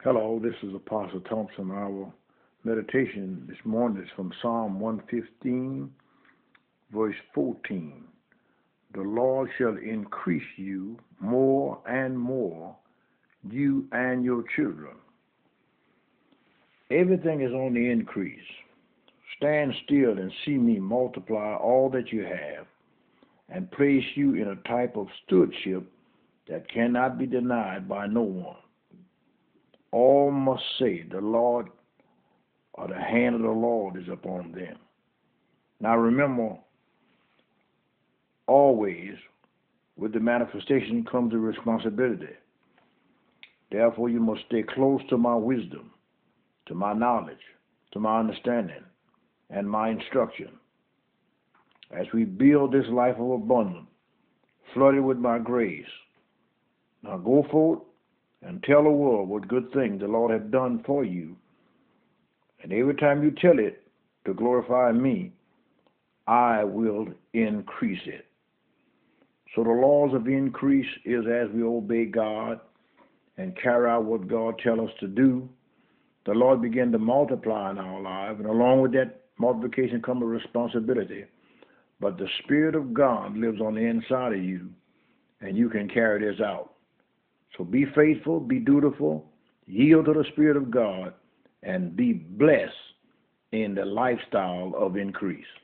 Hello, this is Apostle Thompson. Our meditation this morning is from Psalm 115, verse 14. The Lord shall increase you more and more, you and your children. Everything is on the increase. Stand still and see me multiply all that you have and place you in a type of stewardship that cannot be denied by no one. All must say, the Lord, or the hand of the Lord is upon them. Now remember, always with the manifestation comes the responsibility. Therefore, you must stay close to my wisdom, to my knowledge, to my understanding, and my instruction. As we build this life of abundance, flooded with my grace, now go forth and tell the world what good things the Lord has done for you. And every time you tell it to glorify me, I will increase it. So the laws of increase is as we obey God and carry out what God tells us to do, the Lord begin to multiply in our lives, and along with that multiplication comes a responsibility. But the Spirit of God lives on the inside of you, and you can carry this out. So be faithful, be dutiful, yield to the Spirit of God, and be blessed in the lifestyle of increase.